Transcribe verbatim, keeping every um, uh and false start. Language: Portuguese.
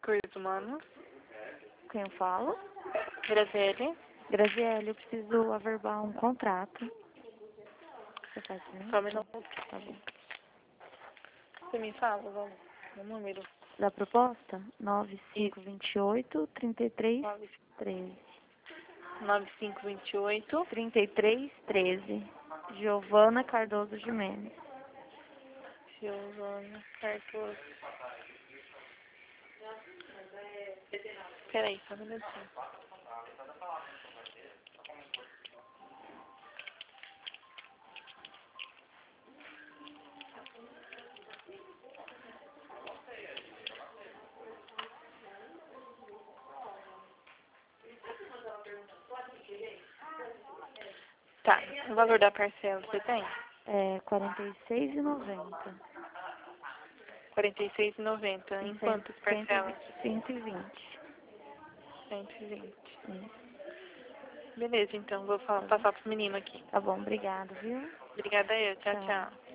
Recursos Humanos. Quem eu falo? Graziele. Graziele, eu preciso averbar um contrato. Você faz pra mim? Só um minuto. Tá bom. Você me fala o, o número? Da proposta? nove cinco dois oito, trinta e três, treze. nove cinco dois oito. trinta e três, treze. Giovana Cardoso Jimenez. Giovana Cardoso. Peraí, só um minutinho. Tá, o valor da parcela você tem? É quarenta e seis reais e noventa centavos. quarenta e seis reais e noventa centavos. Em quantas parcelas? cento e vinte. cento e vinte. Isso. Beleza, então. Vou falar, Tá bom. passar pro menino aqui. Tá bom, obrigado, viu? Obrigada eu. Tchau, Tchau. tchau.